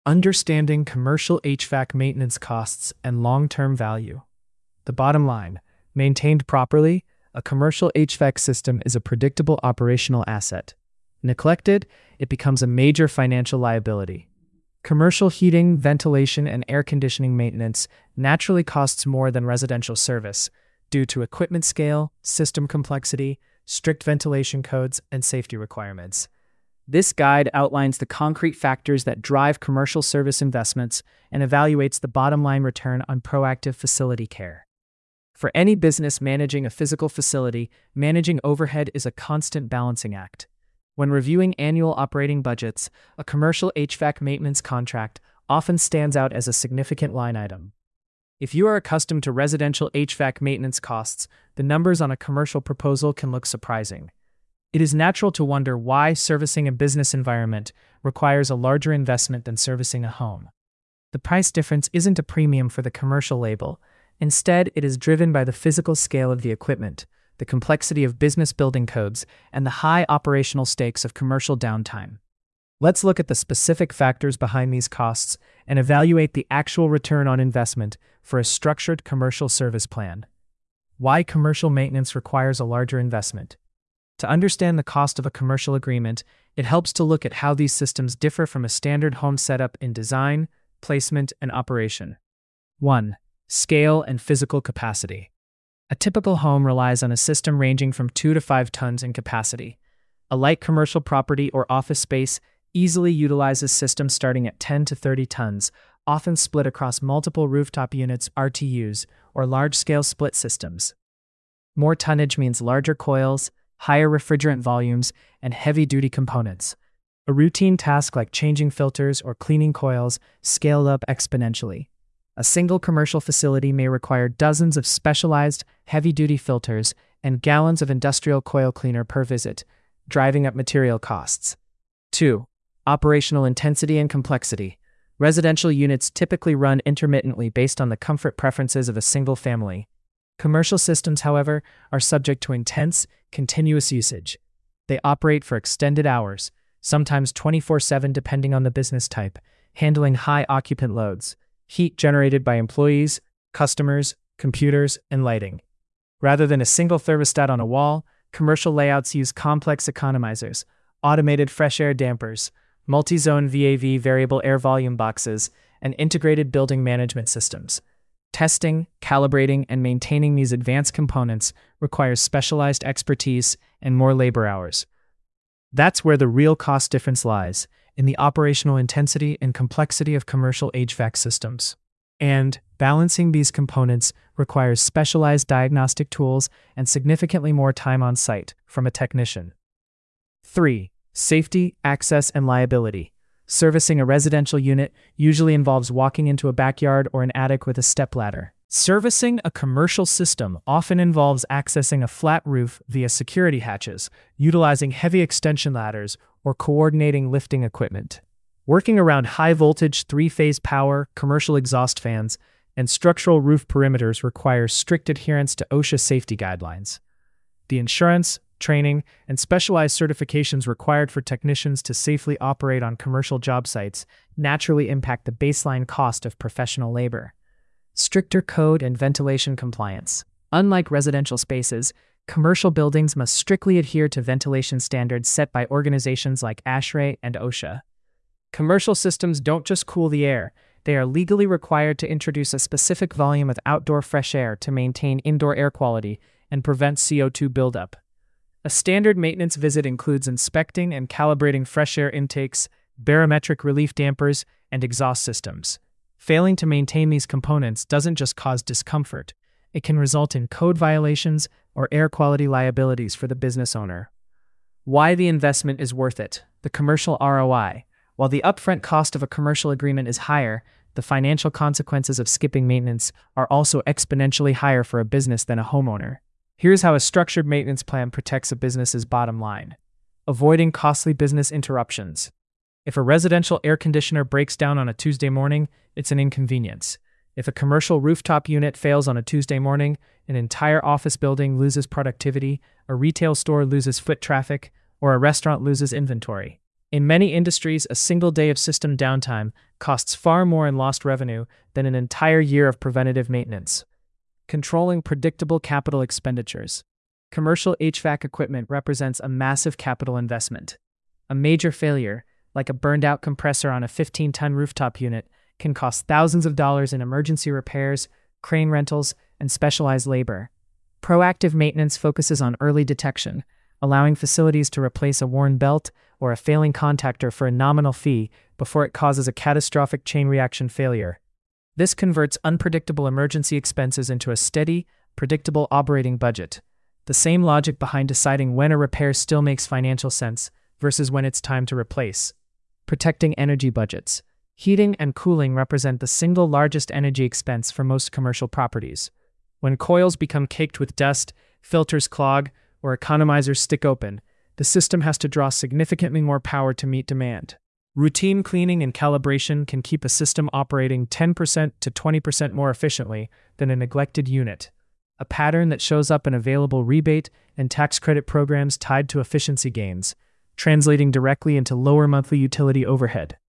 Understanding commercial HVAC maintenance costs and long-term value. The bottom line, maintained properly, a commercial HVAC system is a predictable operational asset. Neglected, it becomes a major financial liability. Commercial heating, ventilation, and air conditioning maintenance naturally costs more than residential service due to equipment scale, system complexity, strict ventilation codes, and safety requirements. This guide outlines the concrete factors that drive commercial service investments and evaluates the bottom-line return on proactive facility care. For any business managing a physical facility, managing overhead is a constant balancing act. When reviewing annual operating budgets, a commercial HVAC maintenance contract often stands out as a significant line item. If you are accustomed to residential HVAC maintenance costs, the numbers on a commercial proposal can look surprising. It is natural to wonder why servicing a business environment requires a larger investment than servicing a home. The price difference isn't a premium for the commercial label. Instead, it is driven by the physical scale of the equipment, the complexity of business building codes, and the high operational stakes of commercial downtime. Let's look at the specific factors behind these costs and evaluate the actual return on investment for a structured commercial service plan. Why commercial maintenance requires a larger investment. To understand the cost of a commercial agreement, it helps to look at how these systems differ from a standard home setup in design, placement, and operation. 1. Scale and physical capacity. A typical home relies on a system ranging from 2 to 5 tons in capacity. A light commercial property or office space easily utilizes systems starting at 10 to 30 tons, often split across multiple rooftop units (RTUs) or large-scale split systems. More tonnage means larger coils, higher refrigerant volumes, and heavy-duty components. A routine task like changing filters or cleaning coils scaled up exponentially. A single commercial facility may require dozens of specialized, heavy-duty filters and gallons of industrial coil cleaner per visit, driving up material costs. 2. Operational intensity and complexity. Residential units typically run intermittently based on the comfort preferences of a single family. Commercial systems, however, are subject to intense, continuous usage. They operate for extended hours, sometimes 24/7 depending on the business type, handling high occupant loads, heat generated by employees, customers, computers, and lighting. Rather than a single thermostat on a wall, commercial layouts use complex economizers, automated fresh air dampers, multi-zone VAV variable air volume boxes, and integrated building management systems. Testing, calibrating, and maintaining these advanced components requires specialized expertise and more labor hours. That's where the real cost difference lies, in the operational intensity and complexity of commercial HVAC systems. And balancing these components requires specialized diagnostic tools and significantly more time on site from a technician. 3. Safety, access, and liability. Servicing a residential unit usually involves walking into a backyard or an attic with a stepladder. Servicing a commercial system often involves accessing a flat roof via security hatches, utilizing heavy extension ladders, or coordinating lifting equipment. Working around high-voltage 3-phase power, commercial exhaust fans, and structural roof perimeters requires strict adherence to OSHA safety guidelines. The insurance, training, and specialized certifications required for technicians to safely operate on commercial job sites naturally impact the baseline cost of professional labor. Stricter code and ventilation compliance. Unlike residential spaces, commercial buildings must strictly adhere to ventilation standards set by organizations like ASHRAE and OSHA. Commercial systems don't just cool the air, they are legally required to introduce a specific volume of outdoor fresh air to maintain indoor air quality and prevent CO2 buildup. A standard maintenance visit includes inspecting and calibrating fresh air intakes, barometric relief dampers, and exhaust systems. Failing to maintain these components doesn't just cause discomfort, it can result in code violations or air quality liabilities for the business owner. Why the investment is worth it. The commercial ROI. While the upfront cost of a commercial agreement is higher, the financial consequences of skipping maintenance are also exponentially higher for a business than a homeowner. Here's how a structured maintenance plan protects a business's bottom line. Avoiding costly business interruptions. If a residential air conditioner breaks down on a Tuesday morning, it's an inconvenience. If a commercial rooftop unit fails on a Tuesday morning, an entire office building loses productivity, a retail store loses foot traffic, or a restaurant loses inventory. In many industries, a single day of system downtime costs far more in lost revenue than an entire year of preventative maintenance. Controlling predictable capital expenditures. Commercial HVAC equipment represents a massive capital investment. A major failure, like a burned-out compressor on a 15-ton rooftop unit, can cost thousands of dollars in emergency repairs, crane rentals, and specialized labor. Proactive maintenance focuses on early detection, allowing facilities to replace a worn belt or a failing contactor for a nominal fee before it causes a catastrophic chain reaction failure. This converts unpredictable emergency expenses into a steady, predictable operating budget. The same logic behind deciding when a repair still makes financial sense versus when it's time to replace. Protecting energy budgets. Heating and cooling represent the single largest energy expense for most commercial properties. When coils become caked with dust, filters clog, or economizers stick open, the system has to draw significantly more power to meet demand. Routine cleaning and calibration can keep a system operating 10% to 20% more efficiently than a neglected unit, a pattern that shows up in available rebate and tax credit programs tied to efficiency gains, translating directly into lower monthly utility overhead.